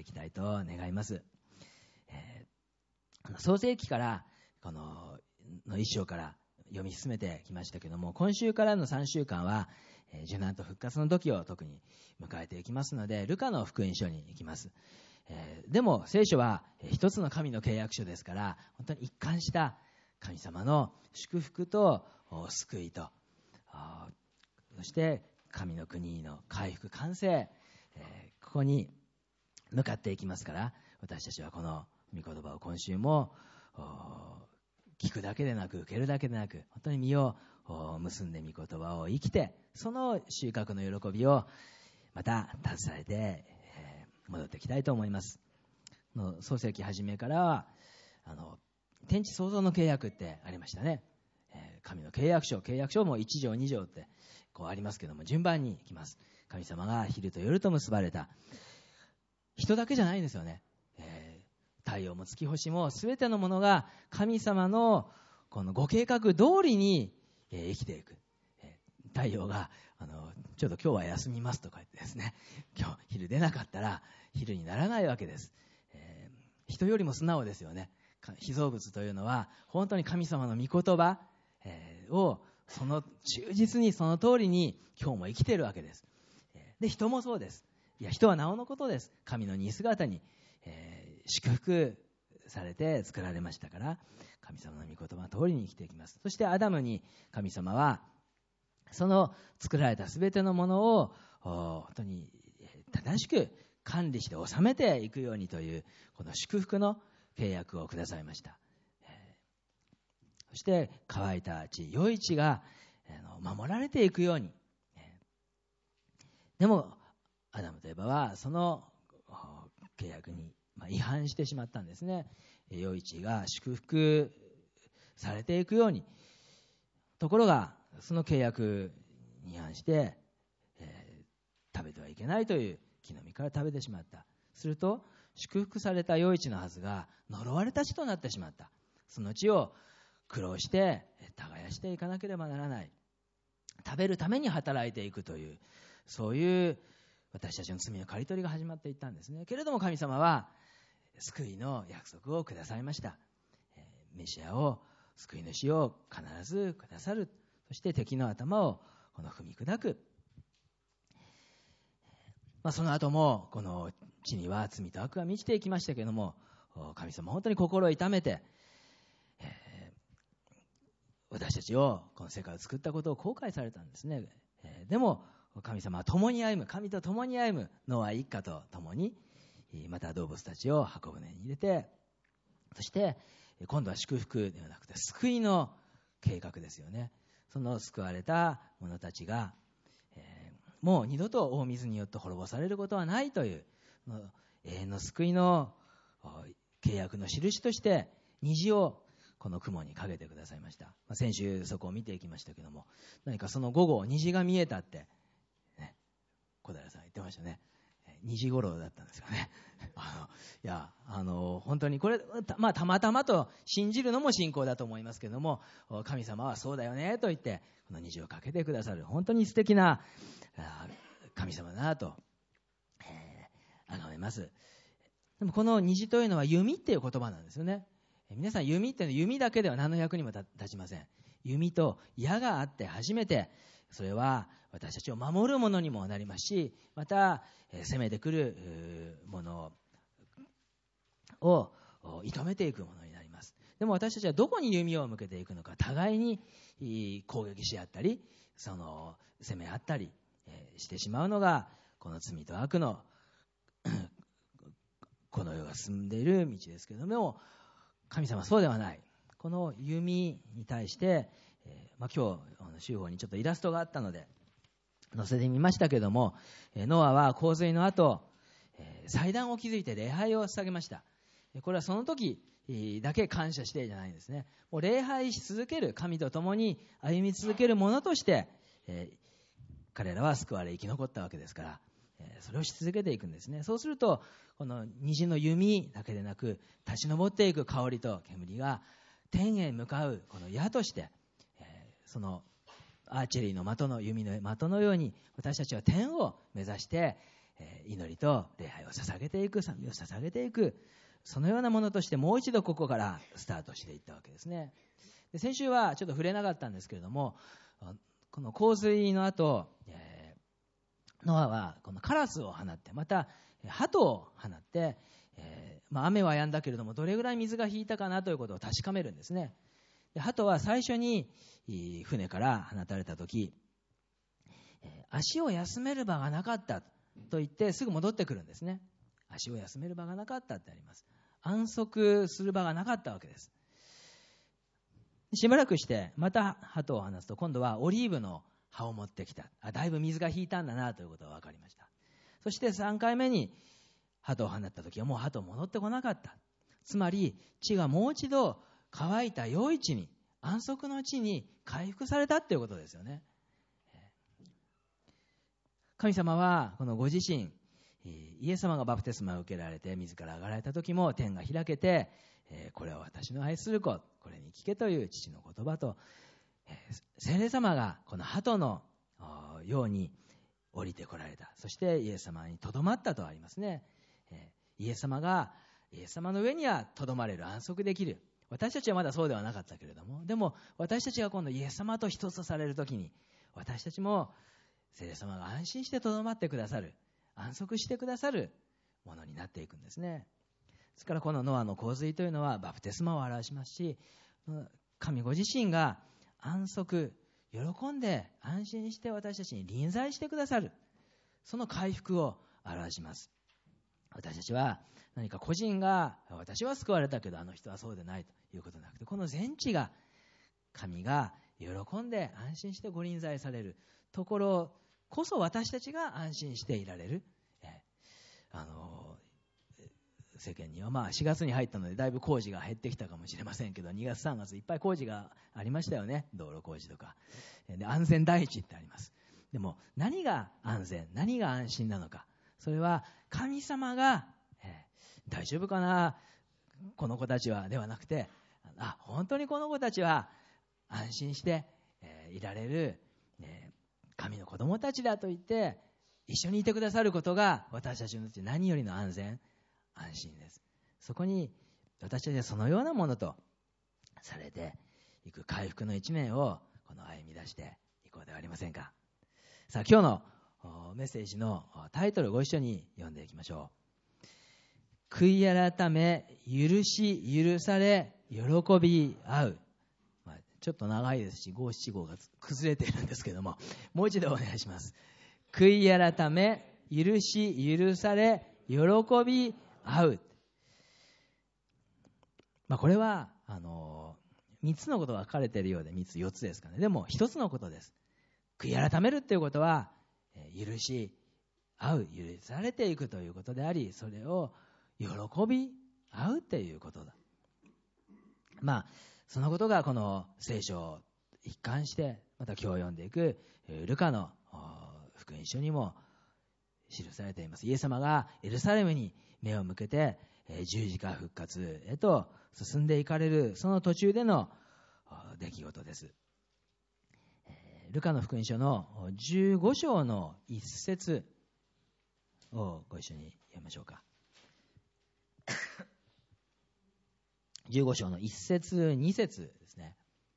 きたいと願います。創世記からこの一章から読み進めてきましたけども、今週からの3週間は受難と復活の時を特に迎えていきますので、ルカの福音書に行きます。でも聖書は一つの神の契約書ですから、本当に一貫した神様の祝福と救いと、そして神の国の回復完成、ここに向かっていきますから、私たちはこの御言葉を今週も聞くだけでなく受けるだけでなく、本当に身を結んで御言葉を生きて、その収穫の喜びをまた携えて戻っていきたいと思います。創世記初めからは天地創造の契約ってありましたね。神の契約書も1条2条ってこうありますけども、順番にいきます。神様が昼と夜と結ばれた。人だけじゃないんですよね。太陽も月星も全てのものが神様のこのご計画通りに生きていく。太陽がちょっと今日は休みますとか言ってですね、今日昼出なかったら昼にならないわけです。人よりも素直ですよね。被造物というのは本当に神様の御言葉をその忠実にその通りに今日も生きているわけです。で、人もそうです。いや、人はなおのことです。神の似姿に、祝福されて作られましたから、神様の御言葉の通りに生きていきます。そしてアダムに神様はその作られたすべてのものを本当に正しく管理して収めていくようにというこの祝福の契約をくださいました。そして乾いた地、良い地が守られていくように。でもアダムとエバはその契約に違反してしまったんですね。良い地が祝福されていくように。ところがその契約に違反して、食べてはいけないという木の実から食べてしまった。すると祝福された良い地のはずが呪われた地となってしまった。その地を苦労して耕していかなければならない。食べるために働いていくという、そういう私たちの罪の刈り取りが始まっていったんですね。けれども神様は救いの約束をくださいました。メシアを、救い主を必ずくださる。そして敵の頭を踏み砕く。その後もこの地には罪と悪が満ちていきましたけれども、神様本当に心を痛めて、私たちをこの世界を作ったことを後悔されたんですね。でも神様は共に歩む、神と共に歩む、ノア一家と共にまた動物たちを箱舟に入れて、そして今度は祝福ではなくて救いの計画ですよね。その救われた者たちが、もう二度と大水によって滅ぼされることはないという永遠の救いの契約の印として虹をこの雲にかけてくださいました。先週そこを見ていきましたけども、何かその午後虹が見えたって、ね、小平さん言ってましたね。2時頃だったんですかね。いや本当にこれたまたまと信じるのも信仰だと思いますけども、神様はそうだよねと言ってこの虹をかけてくださる本当に素敵な神様だなと崇めます。でもこの虹というのは弓っていう言葉なんですよね。皆さん、弓っていうのは弓だけでは何の役にも立ちません。弓と矢があって初めてそれは私たちを守るものにもなりますし、また攻めてくるものを射止めていくものになります。でも私たちはどこに弓を向けていくのか、互いに攻撃し合ったり攻め合ったりしてしまうのがこの罪と悪のこの世が進んでいる道ですけれども、神様はそうではない。この弓に対して、今日週報にちょっとイラストがあったので載せてみましたけれども、ノアは洪水の後祭壇を築いて礼拝を捧げました。これはその時だけ感謝してじゃないんですね。もう礼拝し続ける、神と共に歩み続けるものとして、彼らは救われ生き残ったわけですから、それをし続けていくんですね。そうするとこの虹の弓だけでなく、立ち上っていく香りと煙が天へ向かうこの矢として、そのアーチェリーの的の弓の的のように私たちは天を目指して、 祈りと礼拝を捧げていく、賛美を捧げていく、そのようなものとしてもう一度ここからスタートしていったわけですね。で、先週はちょっと触れなかったんですけれども、この洪水の後、ノアはこのカラスを放って、また鳩を放って、雨は止んだけれどもどれぐらい水が引いたかなということを確かめるんですね。で、鳩は最初に船から放たれた時、足を休める場がなかったと言ってすぐ戻ってくるんですね。足を休める場がなかったってあります。安息する場がなかったわけです。しばらくしてまた鳩を放つと、今度はオリーブの葉を持ってきた。だいぶ水が引いたんだなということが分かりました。そして3回目に鳩を放った時はもう鳩戻ってこなかった。つまり地がもう一度乾いた良い地に、安息の地に回復されたということですよね。神様はこのご自身、イエス様がバプテスマを受けられて自ら上がられた時も天が開けて、これは私の愛する子、これに聞けという父の言葉と、聖霊様がこの鳩のように降りてこられた。そしてイエス様にとどまったとありますね。イエス様の上にはとどまれる、安息できる。私たちはまだそうではなかったけれども、でも私たちが今度イエス様と一つとされるときに、私たちも聖霊様が安心してとどまってくださる、安息してくださるものになっていくんですね。ですからこのノアの洪水というのはバプテスマを表しますし、神ご自身が安息、喜んで安心して私たちに臨在してくださる、その回復を表します。私たちは何か個人が、私は救われたけどあの人はそうでないということではなくて、この全地が神が喜んで安心してご臨在されるところこそ、私たちが安心していられる。世間には4月に入ったのでだいぶ工事が減ってきたかもしれませんけど、2月3月いっぱい工事がありましたよね。道路工事とかで、安全第一ってあります。でも何が安全、何が安心なのか、それは神様が、大丈夫かなこの子たちは、ではなくて、本当にこの子たちは安心して、いられる、神の子供たちだと言って一緒にいてくださることが、私たちにとって何よりの安全、安心です。そこに私たちはそのようなものとされていく回復の一面をこの歩み出していこうではありませんか。さあ、今日のメッセージのタイトルをご一緒に読んでいきましょう。悔い改め、許し、許され、喜び合う。ちょっと長いですし五七五が崩れているんですけども、もう一度お願いします。悔い改め、許し、許され、喜び合う。これは3つのことが書かれているようで、4つですかね。でも1つのことです。悔い改めるということは、許し合う、許されていくということであり、それを喜び合うということだ。そのことがこの聖書を一貫して、また今日読んでいくルカの福音書にも記されています。イエス様がエルサレムに目を向けて十字架復活へと進んでいかれる、その途中での出来事です。ルカの福音書の15章の1節をご一緒に読みましょうか。15章の1節2節ですね。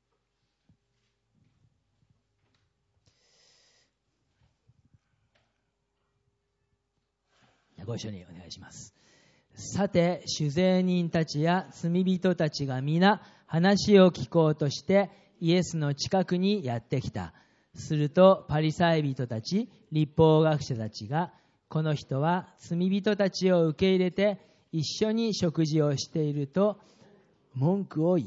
ご一緒にお願いします。さて、酒税人たちや罪人たちが皆話を聞こうとしてイエスの近くにやってきた。するとパリサイ人たち、律法学者たちが、この人は罪人たちを受け入れて一緒に食事をしていると文句を言った。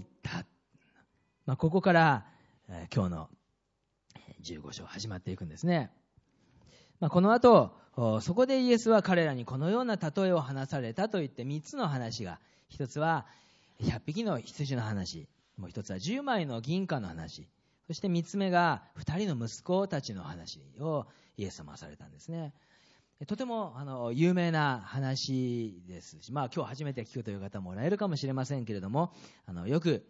ここから、今日の15章始まっていくんですね。この後、そこでイエスは彼らにこのような例えを話されたと言って3つの話が、一つは100匹の羊の話、もう一つは10枚の銀貨の話、そして3つ目が2人の息子たちの話をイエス様はされたんですね。とても有名な話ですし、今日初めて聞くという方もおられるかもしれませんけれども、よく、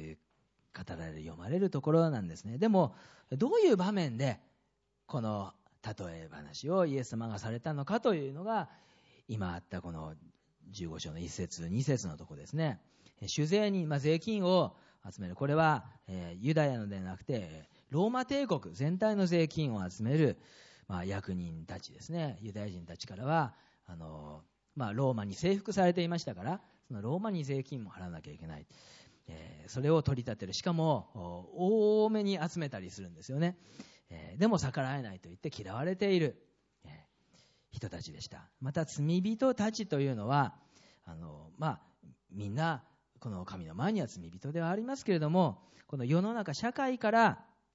語られる、読まれるところなんですね。でもどういう場面でこの例え話をイエス様がされたのかというのが、今あったこの15章の1節2節のところですね。酒税人、税金を集める。これは、ユダヤのではなくてローマ帝国全体の税金を集める、役人たちですね。ユダヤ人たちからはローマに征服されていましたから、そのローマに税金も払わなきゃいけない。それを取り立てる。しかも多めに集めたりするんですよね。でも逆らえないと言って嫌われている、人たちでした。また罪人たちというのはみんなこの神の前には罪人ではありますけれども、この世の中社会から、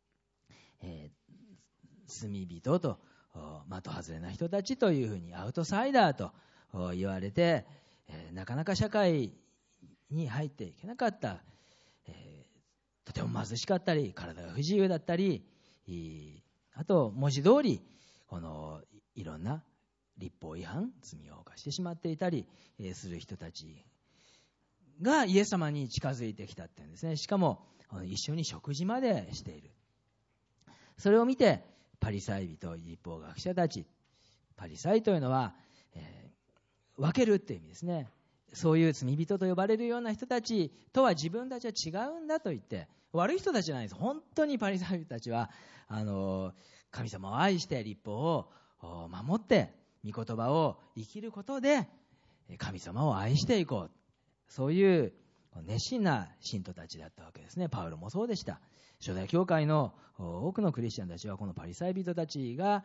罪人と的外れな人たちというふうにアウトサイダーと言われて、なかなか社会に入っていけなかった、とても貧しかったり体が不自由だったり、あと文字通りいろんな律法違反、罪を犯してしまっていたりする人たちがイエス様に近づいてきたっていうんですね。しかも一緒に食事までしている。それを見てパリサイ人、律法学者たち、パリサイというのは、分けるっていう意味ですね。そういう罪人と呼ばれるような人たちとは自分たちは違うんだと言って、悪い人たちじゃないです。本当にパリサイ人たちは神様を愛して律法を守って御言葉を生きることで神様を愛していこう、そういう熱心な信徒たちだったわけですね。パウロもそうでした。初代教会の多くのクリスチャンたちはこのパリサイ人たちが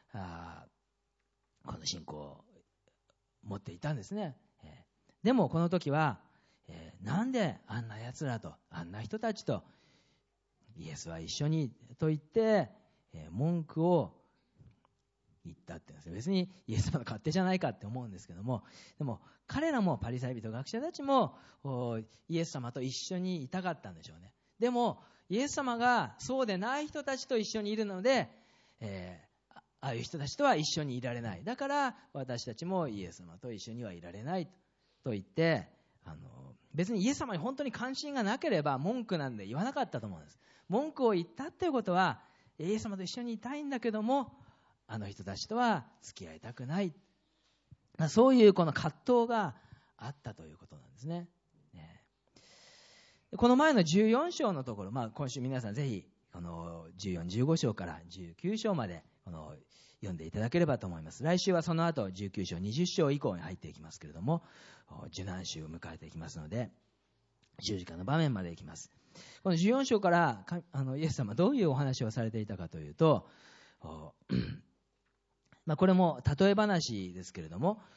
この信仰を持っていたんですね。でもこの時は、なんであんな奴らとあんな人たちとイエスは一緒にと言って、文句を言ったって言うんですよ。別にイエス様の勝手じゃないかって思うんですけども、でも彼らもパリサイ人学者たちもイエス様と一緒にいたかったんでしょうね。でもイエス様がそうでない人たちと一緒にいるので、ああいう人たちとは一緒にいられない。だから私たちもイエス様と一緒にはいられないと言って、別にイエス様に本当に関心がなければ文句なんで言わなかったと思うんです。文句を言ったということは、イエス様と一緒にいたいんだけども、あの人たちとは付き合いたくない。そういうこの葛藤があったということなんですね。この前の14章のところ、今週皆さんぜひこの14、15章から19章まで読んでいただければと思います。来週はその後19章、20章以降に入っていきますけれども、受難週を迎えていきますので、十字架の場面までいきます。この14章からイエス様はどういうお話をされていたかというと、これも例え話ですけれども、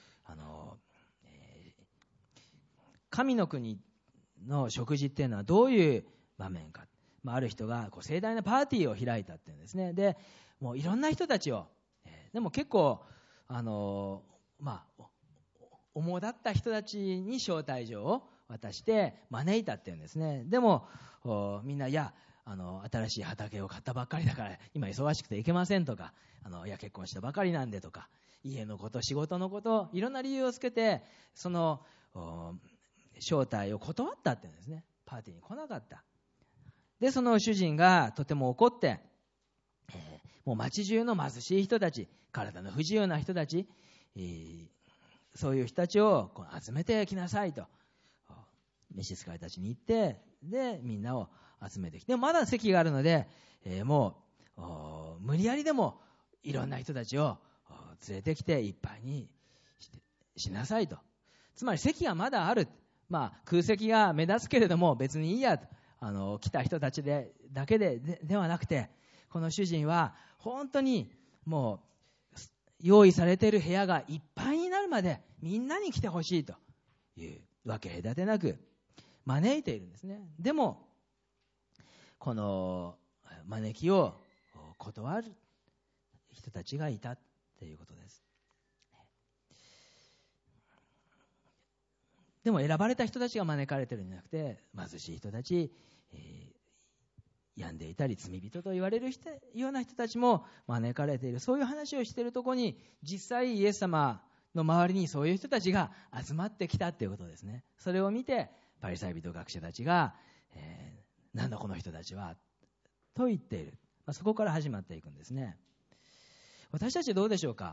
神の国の食事っていうのはどういう場面か。ある人が盛大なパーティーを開いたっていうんですね。で、もういろんな人たちを、でも結構主だった人たちに招待状を渡して招いたっていうんですね。でもみんな、いや新しい畑を買ったばっかりだから今忙しくて行けませんとか、いや結婚したばかりなんでとか、家のこと仕事のこと、いろんな理由をつけてその招待を断ったっていうんですね。パーティーに来なかった。でその主人がとても怒って、もう町中の貧しい人たち、体の不自由な人たち、そういう人たちを集めてきなさいと召使いたちに言って、でみんなを集めてきて、まだ席があるので、もう無理やりでもいろんな人たちを連れてきていっぱいにしなさいと。つまり席がまだある、空席が目立つけれども別にいいやと、来た人たちだけではなくて、この主人は本当にもう用意されている部屋がいっぱいになるまでみんなに来てほしいという分け隔てなく招いているんですね。でもこの招きを断る人たちがいたということです。でも選ばれた人たちが招かれているんじゃなくて、貧しい人たち、病んでいたり罪人と言われるような人たちも招かれている。そういう話をしているところに、実際イエス様の周りにそういう人たちが集まってきたということですね。それを見てパリサイ人学者たちが、なんだこの人たちはと言っている。そこから始まっていくんですね。 私たちどうでしょうか。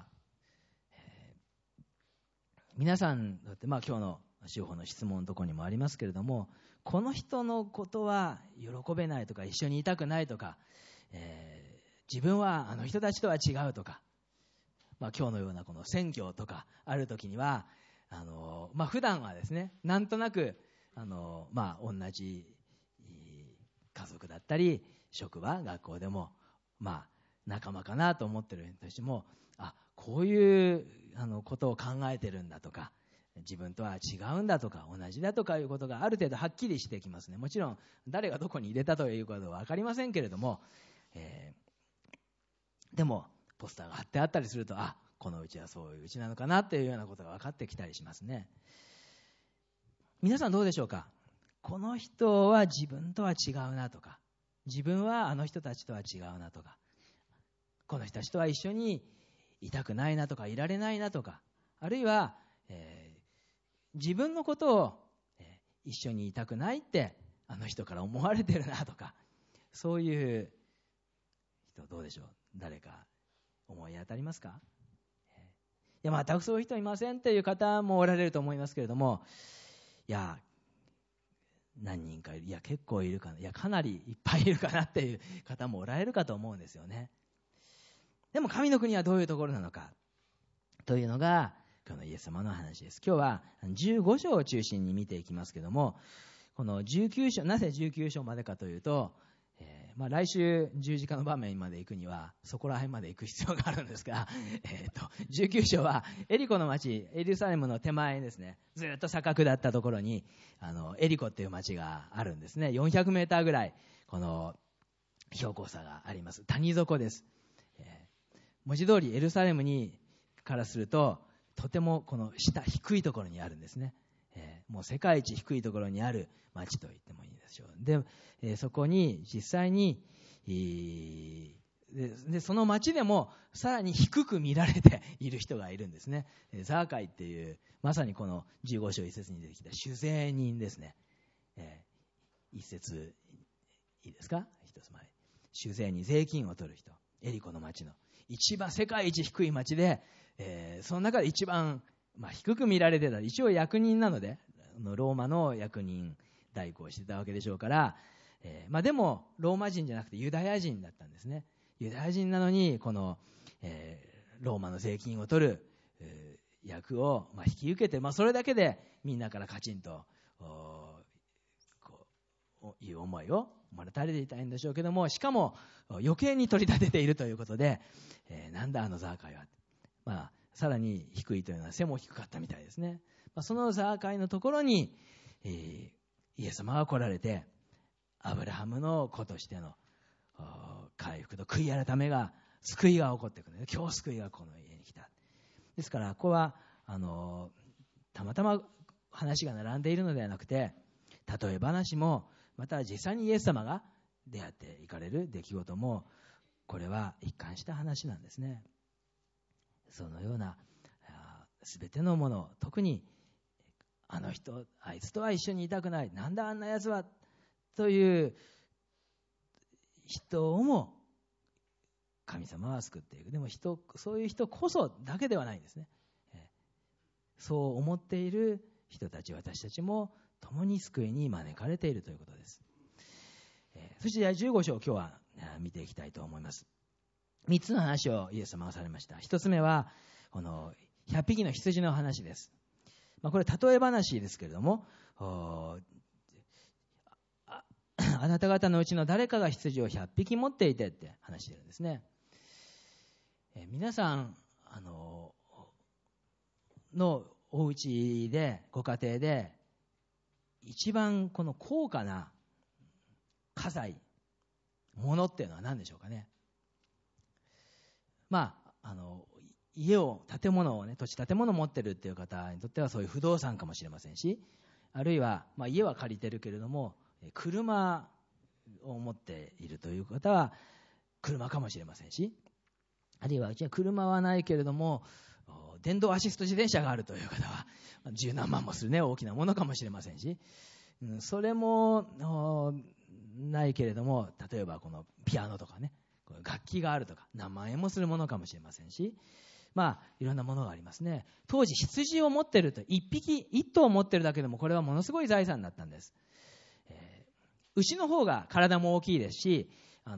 皆さんだって、今日の司法の質問のところにもありますけれども、この人のことは喜べないとか、一緒にいたくないとか、自分はあの人たちとは違うとか、今日のようなこの選挙とかあるときには普段はですね、なんとなく同じ家族だったり職場学校でも仲間かなと思ってる人たちも、こういうことを考えてるんだとか、自分とは違うんだとか同じだとかいうことがある程度はっきりしてきますね。もちろん誰がどこに入れたということは分かりませんけれども、でもポスターが貼ってあったりすると、このうちはそういううちなのかなというようなことが分かってきたりしますね。皆さんどうでしょうか。この人は自分とは違うなとか、自分はあの人たちとは違うなとか、この人たちとは一緒にいたくないなとか、いられないなとか、あるいは、自分のことを、一緒にいたくないってあの人から思われてるなとか、そういう人どうでしょう。誰か思い当たりますか。いや、全くそういう人いませんっていう方もおられると思いますけれども、いや何人かいる、いや結構いるかな、いやかなりいっぱいいるかなっていう方もおられるかと思うんですよね。でも神の国はどういうところなのかというのが今日のイエス様の話です。今日は15章を中心に見ていきますけれども、この19章、なぜ19章までかというと、来週十字架の場面まで行くにはそこら辺まで行く必要があるんですが、19章はエリコの町、エルサレムの手前ですね、ずっと坂下ったところにエリコっていう町があるんですね。400メーターぐらいこの標高差があります。谷底です。文字通りエルサレムからするととてもこの下低いところにあるんですね。もう世界一低いところにある町と言ってもいいでしょう。で、そこに実際にでその町でもさらに低く見られている人がいるんですね。ザーカイっていうまさにこの15章1節に出てきた酒税人ですね。一節いいですか。一つ前、酒税に税金を取る人、エリコの町の一番世界一低い町で、その中で一番低く見られてた。一応役人なのでローマの役人代行してたわけでしょうから、でもローマ人じゃなくてユダヤ人だったんですね。ユダヤ人なのにこの、ローマの税金を取る、役を引き受けて、それだけでみんなからカチンとこういう思いをもらたれていたんでしょうけども、しかも余計に取り立てているということで、なんだあのザーカイは、さらに低いというのは背も低かったみたいですね。そのザーカイのところに、イエス様が来られて、アブラハムの子としての回復と悔い改めが、救いが起こってくる。今日救いがこの家に来た。ですからここはたまたま話が並んでいるのではなくて、例え話もまた実際にイエス様が出会っていかれる出来事も、これは一貫した話なんですね。そのような全てのもの、特にあの人、あいつとは一緒にいたくない、なんだあんなやつはという人をも神様は救っていく。でもそういう人こそだけではないんですね。そう思っている人たち、私たちも共に救いに招かれているということです。そして15章を今日は見ていきたいと思います。3つの話をイエス様がされました。1つ目はこの100匹の羊の話です。これ例え話ですけれども、あなた方のうちの誰かが羊を100匹持っていてって話してるんですね。皆さんのお家で、ご家庭で一番この高価な家財、物っていうのは何でしょうかね。家を、建物をね、土地建物を持ってるっていう方にとってはそういう不動産かもしれませんし、あるいは、家は借りてるけれども車を持っているという方は車かもしれませんし、あるいはうちは車はないけれども電動アシスト自転車があるという方は十何万もするね、大きなものかもしれませんし、それもないけれども、例えばこのピアノとかね、 楽器があるとか、何万円もするものかもしれませんし、いろんなものがありますね。当時羊を持ってると、一頭を持ってるだけでもこれはものすごい財産だったんです。牛の方が体も大きいですし、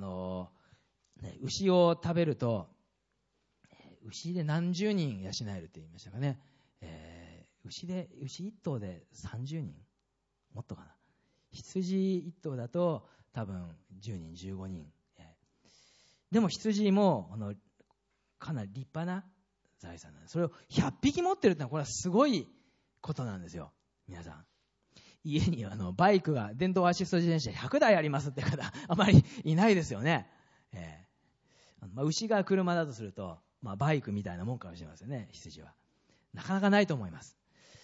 牛を食べると、牛で何十人養えるって言いましたかね。牛一頭で30人もっとかな。羊一頭だと多分10人15人。でも羊もかなり立派な財産なんです。それを100匹持ってるってのはこれはすごいことなんですよ。皆さん、家にバイクが、電動アシスト自転車100台ありますって方あまりいないですよね。牛が車だとすると、バイクみたいなもんかもしれませんね。羊はなかなかないと思います。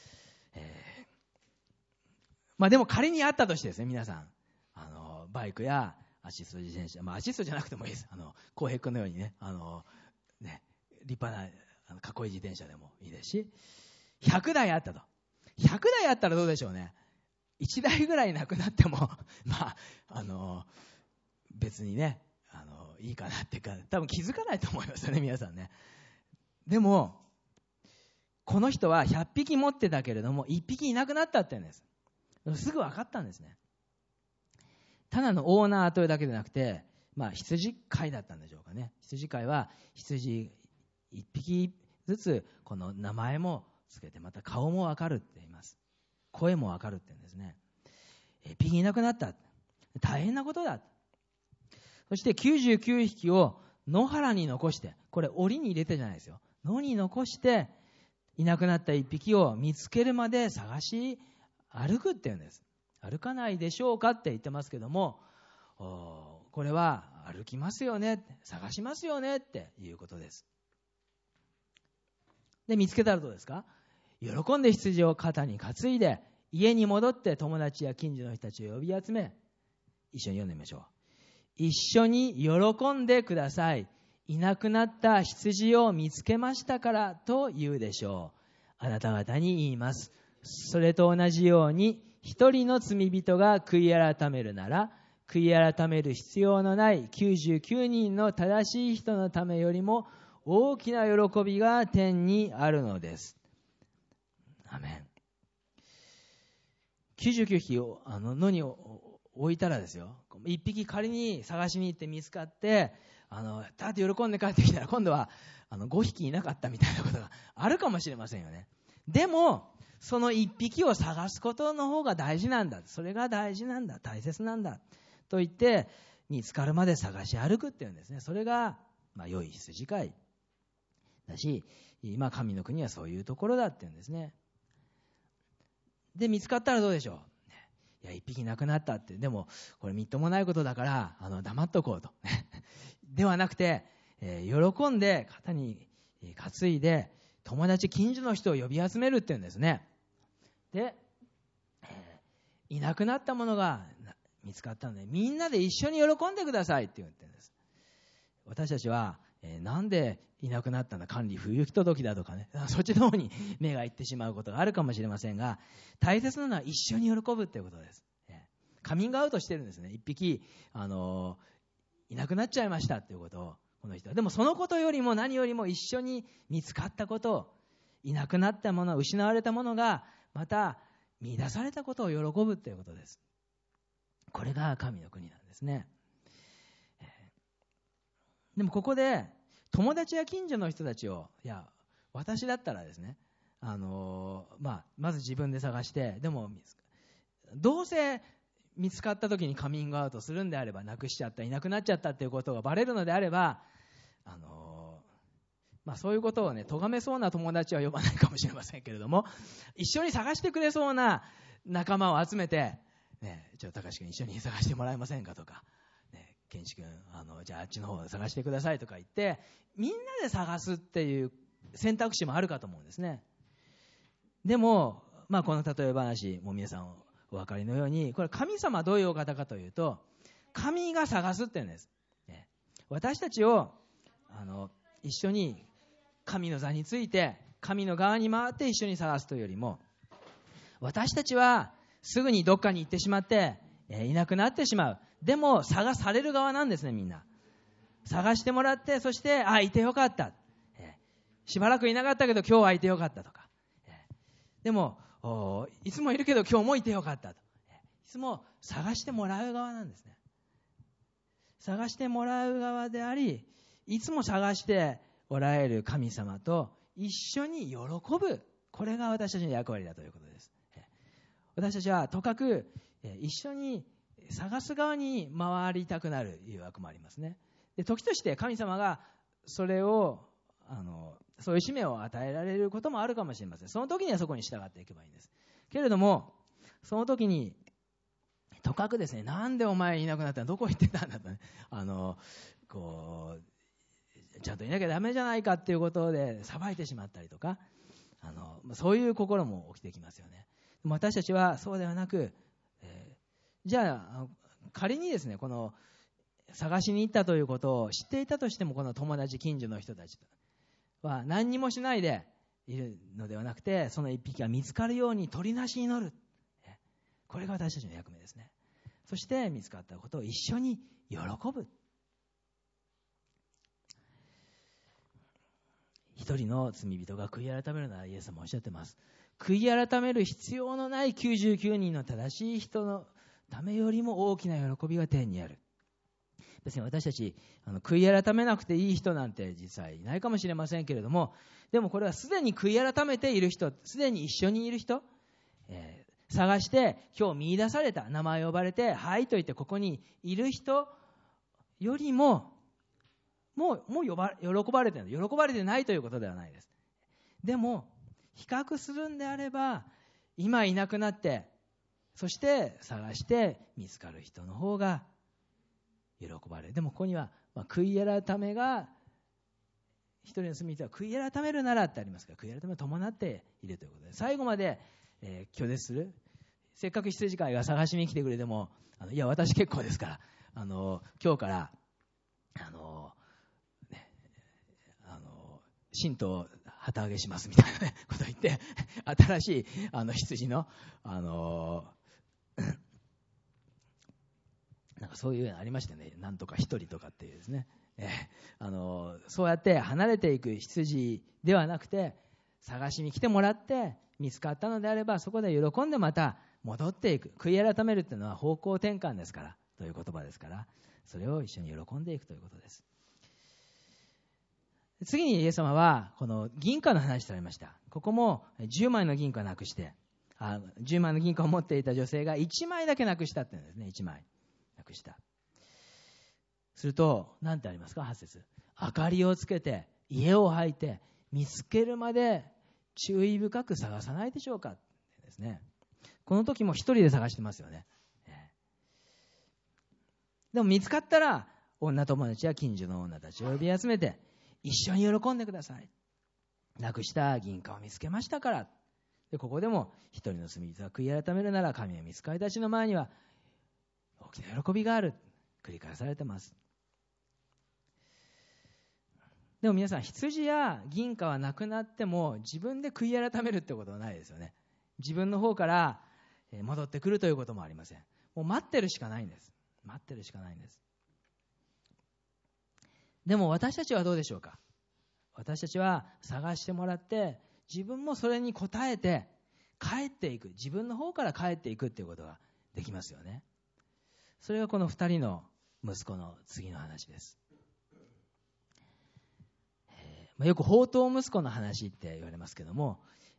でも仮にあったとしてですね、皆さんバイクやアシスト自転車、アシストじゃなくてもいいです。浩平君のようにね、立派な囲い自転車でもいいですし、100台あったと。100台あったらどうでしょうね。1台ぐらいなくなっても別にねいいかなっていうか、多分気づかないと思いますよね、皆さんね。でもこの人は100匹持ってたけれども1匹いなくなったって言うんです。すぐ分かったんですね。ただのオーナーというだけでなくて、羊飼いだったんでしょうかね。羊飼いは羊1匹ずつこの名前もつけて、また顔も分かるって言います。声も分かるって言うんですね。1匹いなくなった、大変なことだ。そして99匹を野原に残して、これ檻に入れてじゃないですよ、野に残していなくなった1匹を見つけるまで探し歩くって言うんです。歩かないでしょうかって言ってますけども、これは歩きますよね、探しますよねっていうことです。で見つけたらどうですか。喜んで羊を肩に担いで家に戻って友達や近所の人たちを呼び集め、一緒に読んでみましょう。一緒に喜んでください。いなくなった羊を見つけましたからと言うでしょう。あなた方に言います。それと同じように一人の罪人が悔い改めるなら、悔い改める必要のない99人の正しい人のためよりも大きな喜びが天にあるのです。アメン。99匹を野に置いたらですよ、1匹仮に探しに行って見つかってだって喜んで帰ってきたら、今度は5匹いなかったみたいなことがあるかもしれませんよね。でもその1匹を探すことの方が大事なんだ、それが大事なんだ、大切なんだと言って見つかるまで探し歩くっていうんですね。それが良い羊飼いだし、今神の国はそういうところだっていうんですね。で見つかったらどうでしょう。いや1匹なくなったって、でもこれみっともないことだから黙っとこうとではなくて、喜んで肩に担いで友達近所の人を呼び集めるっていうんですね。で、いなくなったものが見つかったのでみんなで一緒に喜んでくださいって言ってるんです。私たちは、なんでいなくなったんだ、管理不行き届きだとかね、そっちの方に目がいってしまうことがあるかもしれませんが、大切なのは一緒に喜ぶっていうことです。カミングアウトしてるんですね。一匹いなくなっちゃいましたっていうことをこの人は。でもそのことよりも何よりも一緒に見つかったこと、いなくなったもの、失われたものがまた見出されたことを喜ぶっていうことです。これが神の国なんですね。でもここで友達や近所の人たちを、いや私だったらですね、まず自分で探して、でもどうせ見つかった時にカミングアウトするんであれば、なくしちゃった、いなくなっちゃったっていうことがバレるのであれば、そういうことをね咎めそうな友達は呼ばないかもしれませんけれども、一緒に探してくれそうな仲間を集めて、ちょっと高橋君一緒に探してもらえませんかとか、健志君じゃああっちの方を探してくださいとか言ってみんなで探すっていう選択肢もあるかと思うんですね。でも、この例え話も皆さんお分かりのように、これ神様はどういうお方かというと、神が探すっていうんです。私たちを一緒に神の座について神の側に回って一緒に探すというよりも、私たちはすぐにどっかに行ってしまっていなくなってしまう。でも探される側なんですね、みんな。 探してもらって、そして、いてよかった。しばらくいなかったけど今日はいてよかったとか。でも、いつもいるけど今日もいてよかったと。いつも探してもらう側なんですね。探してもらう側であり、いつも探しておられる神様と一緒に喜ぶ。これが私たちの役割だということです。私たちはとかく一緒に探す側に回りたくなる誘惑もありますね。で、時として神様がそれをそういう使命を与えられることもあるかもしれません。その時にはそこに従っていけばいいんです。けれども、その時にとかくですね、なんでお前いなくなったの、どこ行ってたんだとね、ちゃんといなきゃダメじゃないかっていうことで裁いてしまったりとか、そういう心も起きてきますよね。でも私たちはそうではなく、じゃあ仮にですね、この探しに行ったということを知っていたとしても、この友達、近所の人たちは何にもしないでいるのではなくて、その一匹が見つかるように取りなしに乗る。これが私たちの役目ですね。そして見つかったことを一緒に喜ぶ。一人の罪人が悔い改めるなら、イエス様おっしゃってます。悔い改める必要のない99人の正しい人のためよりも大きな喜びが天にある。別に私たち悔い改めなくていい人なんて実際いないかもしれませんけれども、でもこれはすでに悔い改めている人、すでに一緒にいる人、探して今日見出された、名前を呼ばれてはいと言ってここにいる人よりももう喜ばれている、喜ばれてないということではないです。でも比較するんであれば、今いなくなってそして探して見つかる人の方が喜ばれる。でもここには、悔い改めが一人の罪人は悔い改めるならってありますが、悔い改めを伴っているということで、最後まで、拒絶する。せっかく羊飼いが探しに来てくれても、いや私結構ですから、今日から信徒旗揚げしますみたいなことを言って新しい羊のなんかそういうのありましたね。なんとか一人とかっていうですね、そうやって離れていく羊ではなくて、探しに来てもらって見つかったのであれば、そこで喜んでまた戻っていく。悔い改めるっていうのは方向転換ですからという言葉ですから、それを一緒に喜んでいくということです。次にイエス様はこの銀貨の話されました。ここも10枚の銀貨をなくして、10枚の銀貨を持っていた女性が1枚だけなくしたっていうんですね。1枚なくした。すると何てありますか、8節。明かりをつけて家を履いて見つけるまで注意深く探さないでしょうかですね。この時も一人で探してますよね。でも見つかったら女友達や近所の女たちを呼び集めて、一緒に喜んでください。なくした銀貨を見つけましたから。でここでも一人の罪人は悔い改めるなら、神は御使いたちの前には大きな喜びがある。繰り返されてます。でも皆さん、羊や銀貨はなくなっても自分で悔い改めるってことはないですよね。自分の方から戻ってくるということもありません。もう待ってるしかないんです。待ってるしかないんです。でも私たちはどうでしょうか。私たちは探してもらって自分もそれに応えて帰っていく、自分の方から帰っていくっていうことができますよね。それがこの2人の息子の次の話です。よく放蕩息子の話って言われますけども、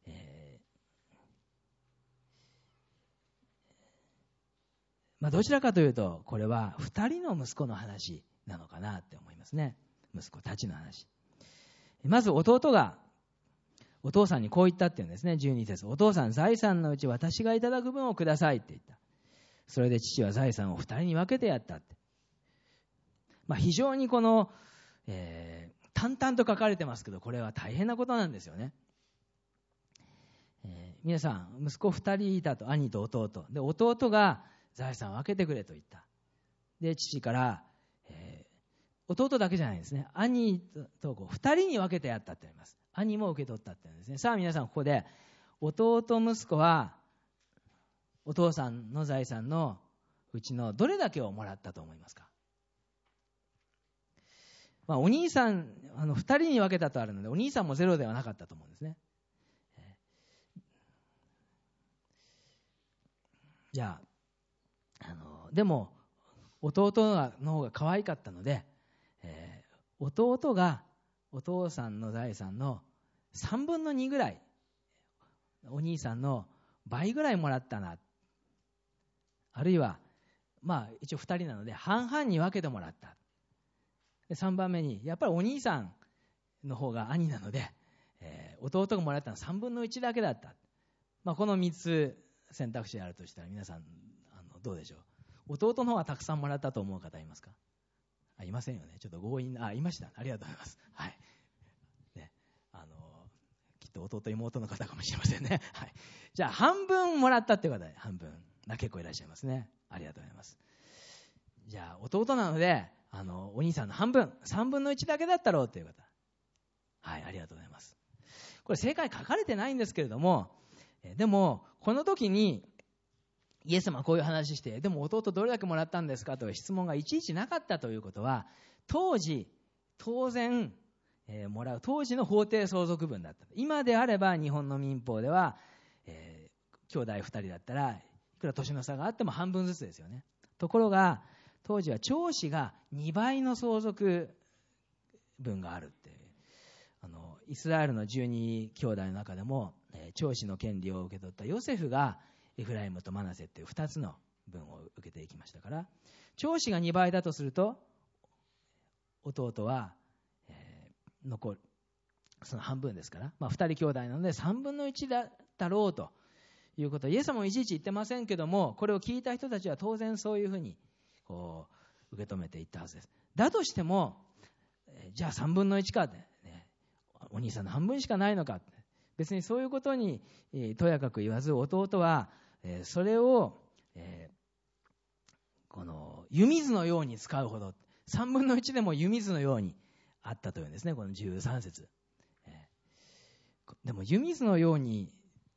どちらかというとこれは2人の息子の話なのかなって思いますね。息子たちの話。まず弟がお父さんにこう言ったっていうんですね。12節。お父さん、財産のうち私がいただく分をくださいって言った。それで父は財産を2人に分けてやったって。非常にこの、淡々と書かれてますけど、これは大変なことなんですよね。皆さん、息子2人いたと、兄と弟で、弟が財産を分けてくれと言った。で父から、弟だけじゃないですね、兄と2人に分けてやったってあります。兄も受け取ったって言うんですね。さあ皆さん、ここで弟息子はお父さんの財産のうちのどれだけをもらったと思いますか。 お兄さん2人に分けたとあるので、お兄さんもゼロではなかったと思うんですね。じゃあ、でも弟の方が可愛かったので、弟がお父さんの財産の3分の2ぐらい、お兄さんの倍ぐらいもらったな、あるいは一応2人なので半々に分けてもらった。で3番目にやっぱりお兄さんの方が兄なので、弟がもらったのは3分の1だけだった。この3つ選択肢があるとしたら、皆さんどうでしょう。弟の方がたくさんもらったと思う方いますか？いませんよね。ちょっと強引な、いました。ありがとうございます。はい。ね、きっと弟妹の方かもしれませんね。はい。じゃあ半分もらったっていう方、半分結構いらっしゃいますね。ありがとうございます。じゃあ弟なのでお兄さんの半分、3分の1だけだったろうという方、はい、ありがとうございます。これ正解書かれてないんですけれども、でもこの時にイエス様はこういう話して、でも弟どれだけもらったんですかという質問がいちいちなかったということは、当時当然、もらう当時の法定相続分だった。今であれば日本の民法では、兄弟2人だったらいくら年の差があっても半分ずつですよね。ところが当時は長子が2倍の相続分があるって、イスラエルの12兄弟の中でも、長子の権利を受け取ったヨセフがエフライムとマナセという2つの分を受けていきましたから、長子が2倍だとすると弟は、残るその半分ですから、2人兄弟なので3分の1だろうということ、イエス様もいちいち言ってませんけども、これを聞いた人たちは当然そういうふうにこう受け止めていったはずです。だとしても、じゃあ3分の1かって、ね、お兄さんの半分しかないのかって、別にそういうことにとやかく言わず、弟はそれをこの湯水のように使うほど、3分の1でも湯水のようにあったというんですね、この13節。でも湯水のように、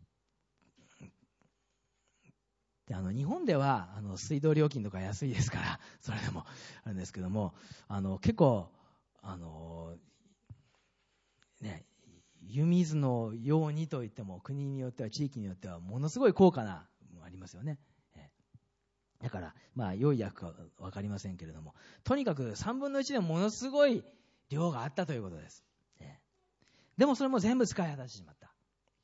日本では水道料金とか安いですからそれでもあるんですけども、結構湯水のようにといっても国によっては地域によってはものすごい高価なものありますよね。だから良い訳か分かりませんけれども、とにかく3分の1でもものすごい量があったということです。でもそれも全部使い果たしてしまった。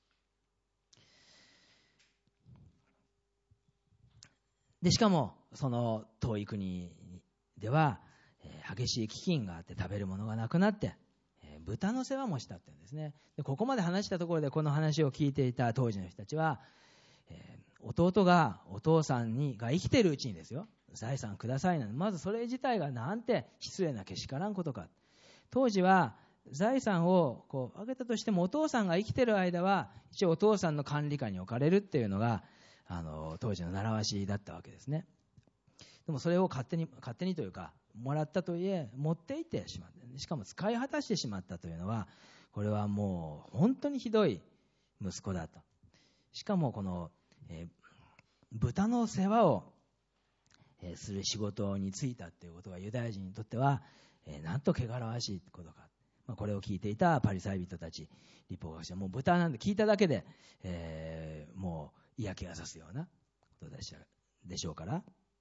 でしかもその遠い国では、激しい飢饉があって食べるものがなくなって、豚の世話もしたって言うんですね。でここまで話したところで、この話を聞いていた当時の人たちは、弟がお父さんが生きているうちにですよ、財産くださいなんて、まずそれ自体がなんて失礼なけしからんことか。当時は財産をあげたとしても、お父さんが生きている間は一応お父さんの管理下に置かれるっていうのが当時の習わしだったわけですね。でもそれを勝手にというか、もらったとはいえ持っていってしまって、しかも使い果たしてしまったというのは、これはもう本当にひどい息子だと。しかもこの、豚の世話をする仕事に就いたということがユダヤ人にとっては、なんと汚らわしいことか。これを聞いていたパリサイ人たち、律法学者も、豚なんて聞いただけで、もう嫌気がさすようなことでしょうから、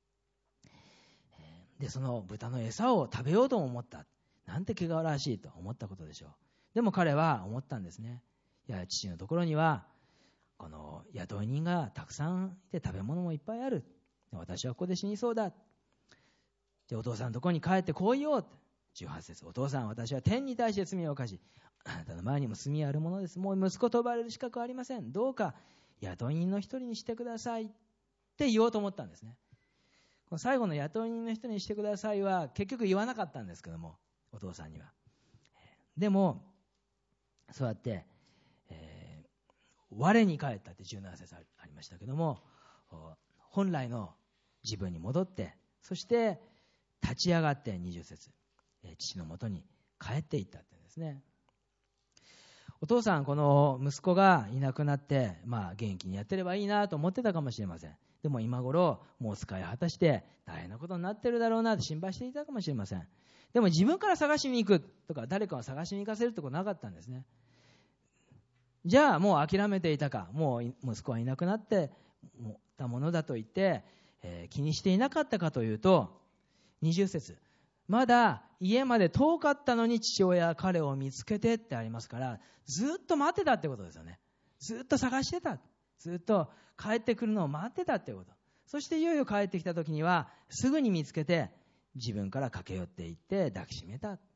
でその豚の餌を食べようとも思った。なんて汚らわしいと思ったことでしょう。でも彼は思ったんですね。いや、父のところにはこの雇い人がたくさんいて食べ物もいっぱいある。私はここで死にそうだ。じゃあお父さんのところに帰ってこう言おう。18節、お父さん、私は天に対して罪を犯し、あなたの前にも罪あるものです。もう息子と呼ばれる資格はありません。どうか雇い人の一人にしてくださいって言おうと思ったんですね。この最後の雇い人の人にしてくださいは結局言わなかったんですけども、お父さんには。でもそうやって、我に返ったって17節ありましたけども、本来の自分に戻って、そして立ち上がって20節、父のもとに帰っていったってですね。 お父さん、この息子がいなくなって、元気にやってればいいなと思ってたかもしれません。でも今頃、もう使い果たして大変なことになってるだろうなと心配していたかもしれません。でも自分から探しに行くとか、誰かを探しに行かせるってことなかったんですね。じゃあもう諦めていたか、もう息子はいなくなってたものだと言って、気にしていなかったかというと、20節、まだ家まで遠かったのに父親は彼を見つけてってありますから、ずっと待ってたってことですよね。ずっと探してた、ずっと帰ってくるのを待ってたってこと。そしていよいよ帰ってきた時にはすぐに見つけて、自分から駆け寄っていって抱きしめた。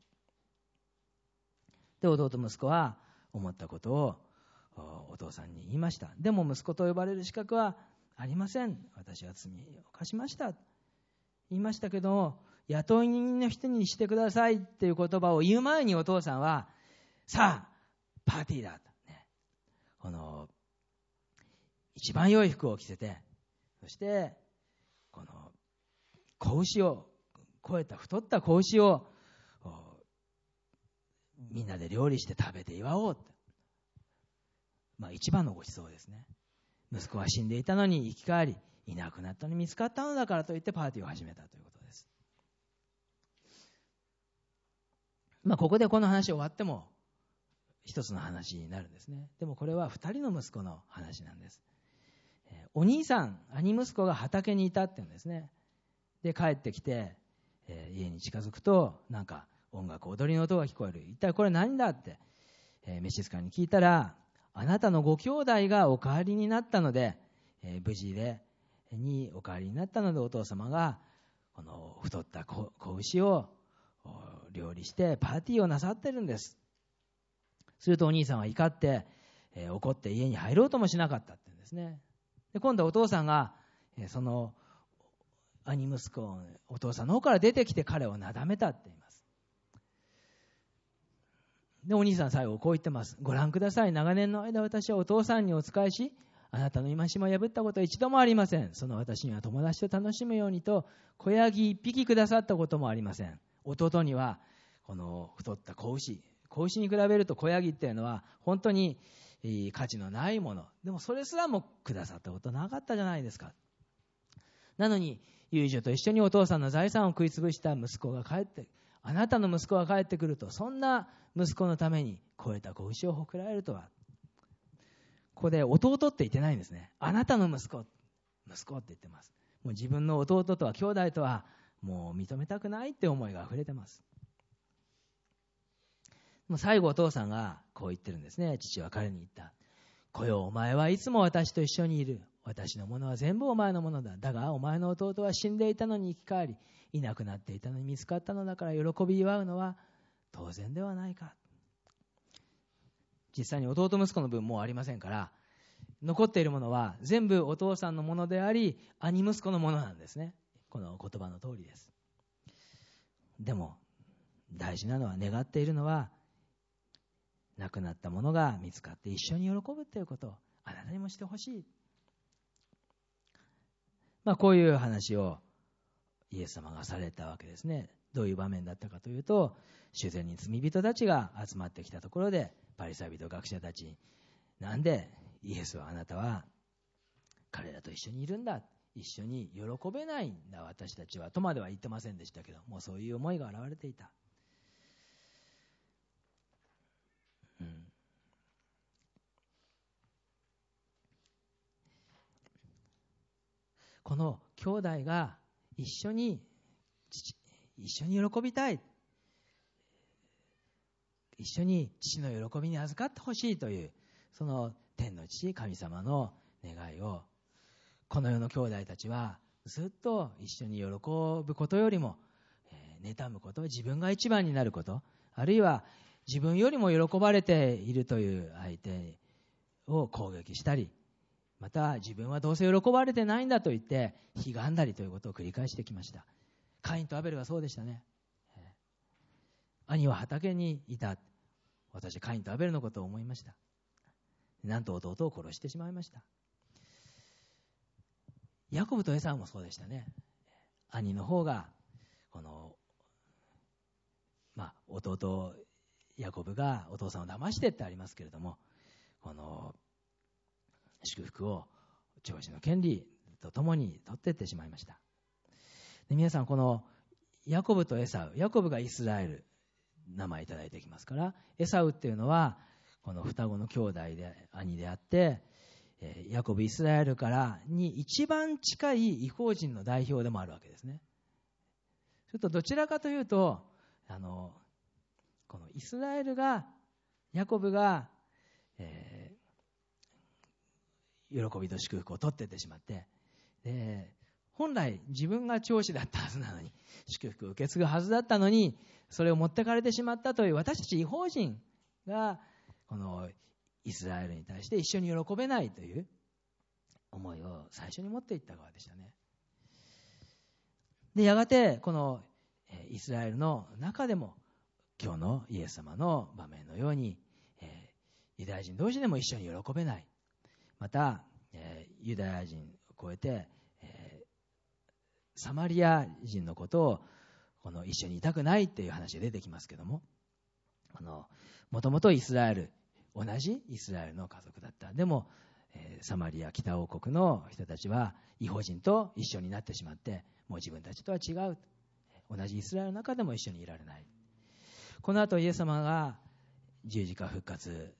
で、弟息子は思ったことをお父さんに言いました。でも息子と呼ばれる資格はありません。私は罪を犯しました言いましたけど、雇い人の人にしてくださいっていう言葉を言う前に、お父さんは、さあパーティーだと、ね、この一番良い服を着せて、そしてこの子牛を超えた太った子牛をみんなで料理して食べて祝おうって、一番のご馳走ですね。息子は死んでいたのに生き返り、いなくなったのに見つかったのだからといってパーティーを始めたということです。ここでこの話終わっても一つの話になるんですね。でもこれは2人の息子の話なんです。お兄さん、兄息子が畑にいたって言うんですね。で帰ってきて、家に近づくとなんか音楽、踊りの音が聞こえる。一体これ何だって、召使いに聞いたら、あなたのご兄弟がお帰りになったので、無事でにお帰りになったので、お父様がこの太った子牛を料理してパーティーをなさってるんです。するとお兄さんは怒って、怒って家に入ろうともしなかったって言うんですね。で今度はお父さんが、その兄息子をお父さんの方から出てきて彼をなだめたって言います。でお兄さん最後こう言ってます。ご覧ください。長年の間私はお父さんにお仕えし、あなたの戒めを破ったことは一度もありません。その私には友達と楽しむようにと子ヤギ一匹くださったこともありません。弟にはこの太った子牛に比べると子ヤギっていうのは本当に価値のないもの。でもそれすらもくださったことなかったじゃないですか。なのに遊女と一緒にお父さんの財産を食い潰した息子が帰って、あなたの息子が帰ってくると、そんな息子のために肥えた子牛をほくられるとは。ここで弟って言ってないんですね。あなたの息子って言ってます。もう自分の弟とは兄弟とはもう認めたくないって思いが溢れてます。もう最後お父さんがこう言ってるんですね。父は彼に言った。来よ、お前はいつも私と一緒にいる。私のものは全部お前のものだ。だがお前の弟は死んでいたのに生き返り、いなくなっていたのに見つかったのだから喜び祝うのは当然ではないか。実際に弟息子の分もうありませんから、残っているものは全部お父さんのものであり、兄息子のものなんですね。この言葉の通りです。でも大事なのは、願っているのは、亡くなったものが見つかって一緒に喜ぶということをあなたにもしてほしい。こういう話をイエス様がされたわけですね。どういう場面だったかというと、修善に罪人たちが集まってきたところで、パリサイ人学者たち、なんでイエスはあなたは彼らと一緒にいるんだ、一緒に喜べないんだ私たちはとまでは言ってませんでしたけど、もうそういう思いが現れていた。この兄弟が一緒に喜びたい、一緒に父の喜びに預かってほしいという、その天の父神様の願いを、この世の兄弟たちはずっと一緒に喜ぶことよりも、妬むこと、自分が一番になること、あるいは自分よりも喜ばれているという相手を攻撃したり、また自分はどうせ喜ばれてないんだと言ってひがんだりということを繰り返してきました。カインとアベルはそうでしたね。兄は畑にいた。私カインとアベルのことを思いました。なんと弟を殺してしまいました。ヤコブとエサウもそうでしたね。兄の方がこの弟ヤコブがお父さんを騙してってありますけれども、この祝福を長子の権利とともに取っていってしまいました。で、皆さん、このヤコブとエサウ、ヤコブがイスラエル、名前いただいてきますから、エサウっていうのはこの双子の兄弟で兄であって、ヤコブイスラエルからに一番近い異邦人の代表でもあるわけですね。ちょっとどちらかというと、このイスラエルが、ヤコブが、喜びと祝福を取っていってしまって、本来自分が長子だったはずなのに、祝福を受け継ぐはずだったのに、それを持ってかれてしまったという、私たち異邦人がこのイスラエルに対して一緒に喜べないという思いを最初に持っていった側でしたね。で、やがてこのイスラエルの中でも今日のイエス様の場面のように、ユダヤ人同士でも一緒に喜べない、また、ユダヤ人を超えて、サマリア人のことをこの一緒にいたくないっていう話が出てきますけども、もともとイスラエル、同じイスラエルの家族だった。でも、サマリア北王国の人たちは異邦人と一緒になってしまって、もう自分たちとは違う、同じイスラエルの中でも一緒にいられない。この後イエス様が十字架復活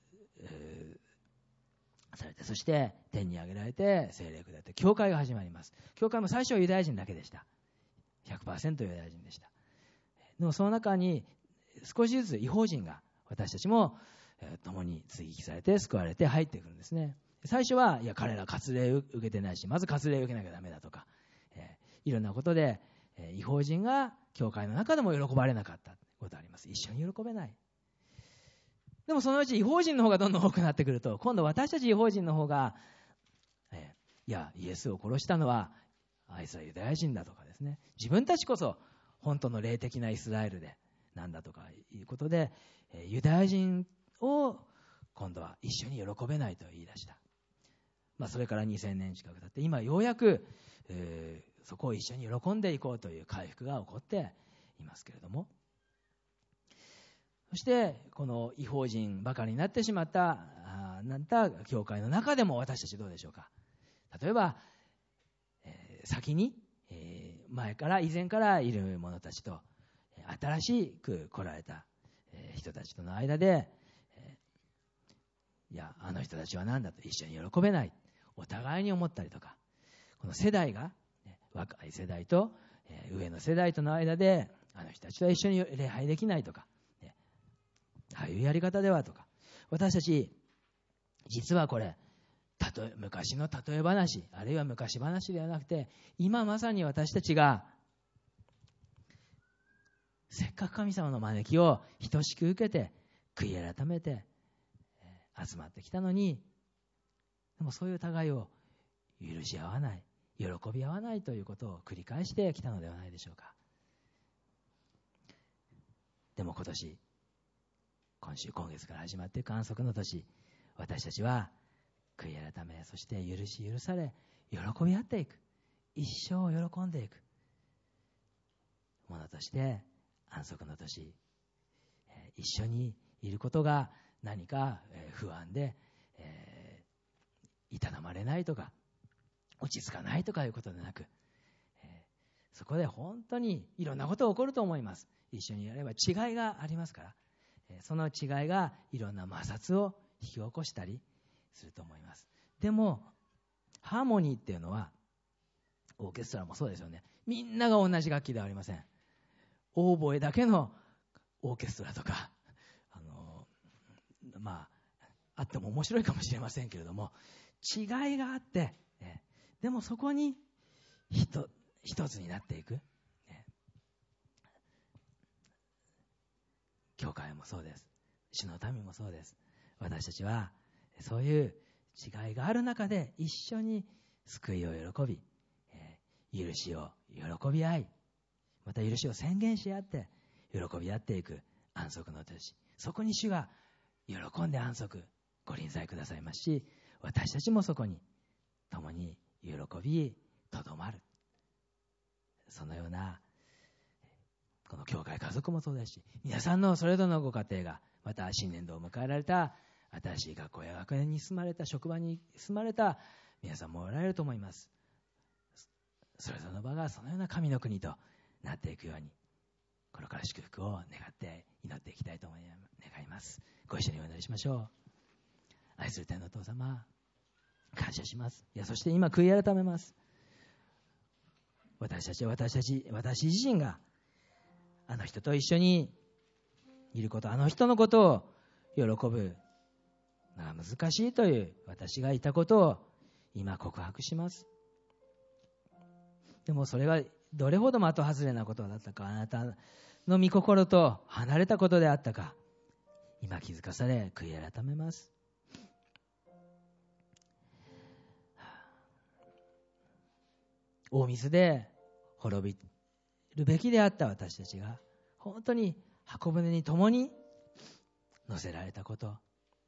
されて、そして天に上げられて聖霊下って教会が始まります。教会も最初はユダヤ人だけでした。 100% ユダヤ人でした。でもその中に少しずつ異邦人が、私たちも共に追撃されて救われて入ってくるんですね。最初は、いや彼ら割礼受けてないし、まず割礼を受けなきゃダメだとか、いろんなことで異邦人が教会の中でも喜ばれなかったことがあります。一緒に喜べない。でもそのうち異邦人の方がどんどん多くなってくると、今度私たち異邦人の方が、いやイエスを殺したのはあいつはユダヤ人だとかですね、自分たちこそ本当の霊的なイスラエルでなんだとかいうことで、ユダヤ人を今度は一緒に喜べないと言い出した。それから2000年近く経って、今ようやく、そこを一緒に喜んでいこうという回復が起こっていますけれども、そしてこの異邦人ばかりになってしまった教会の中でも私たちどうでしょうか。例えば、先に、前から以前からいる者たちと新しく来られた人たちとの間で、いやあの人たちは何だと一緒に喜べない、お互いに思ったりとか、この世代が若い世代と上の世代との間であの人たちとは一緒に礼拝できないとか、ああいうやり方ではとか、私たち実はこれ昔の例え話、あるいは昔話ではなくて、今まさに私たちがせっかく神様の招きを等しく受けて悔い改めて集まってきたのに、でもそういう互いを許し合わない、喜び合わないということを繰り返してきたのではないでしょうか。でも今月から始まっていく安息の年、私たちは悔い改め、そして許され、喜び合っていく、一生喜んでいくものとして安息の年、一緒にいることが何か不安で、いたたまれないとか落ち着かないとかいうことでなく、そこで本当にいろんなことが起こると思います。一緒にやれば違いがありますから、その違いがいろんな摩擦を引き起こしたりすると思います。でもハーモニーっていうのは、オーケストラもそうですよね。みんなが同じ楽器ではありません。オーボエだけのオーケストラとか、あっても面白いかもしれませんけれども、違いがあって、でもそこに一つになっていく、教会もそうです。主の民もそうです。私たちはそういう違いがある中で一緒に救いを喜び、許しを喜び合い、また許しを宣言し合って喜び合っていく安息の年、そこに主が喜んで安息ご臨在くださいますし、私たちもそこに共に喜びとどまる、そのようなこの教会家族もそうですし、皆さんのそれぞれのご家庭が、また新年度を迎えられた新しい学校や学園に住まれた、職場に住まれた皆さんもおられると思います。それぞれの場がそのような神の国となっていくように、これから祝福を願って祈っていきたいと願います。ご一緒にお祈りしましょう。愛する天のお父様、感謝します。そして今悔い改めます。私自身があの人と一緒にいること、あの人のことを喜ぶのが難しいという私がいたことを今告白します。でもそれがどれほど的外れなことだったか、あなたの御心と離れたことであったか、今気づかされ悔い改めます。大水で滅びるべきであった私たちが本当に箱舟に共に乗せられたこと、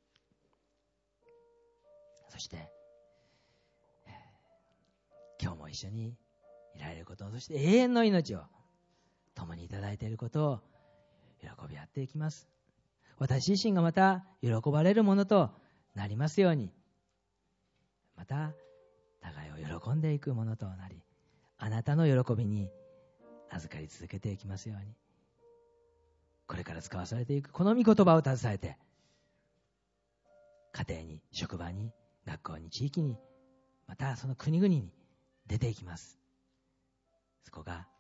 そして今日も一緒にいられること、そして永遠の命を共にいただいていることを喜び合っていきます。私自身がまた喜ばれるものとなりますように、また互いを喜んでいくものとなり、あなたの喜びに預かり続けていきますように、これから使わされていくこの御言葉を携えて、家庭に、職場に、学校に、地域に、またその国々に出ていきます。そこが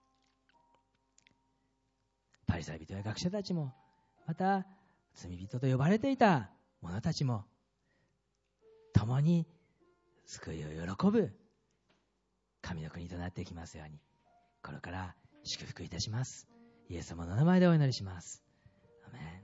パリサイ人や学者たちも、また罪人と呼ばれていた者たちも共に救いを喜ぶ神の国となっていきますように、これから祝福いたします。イエス様の名前でお祈りします。アメン。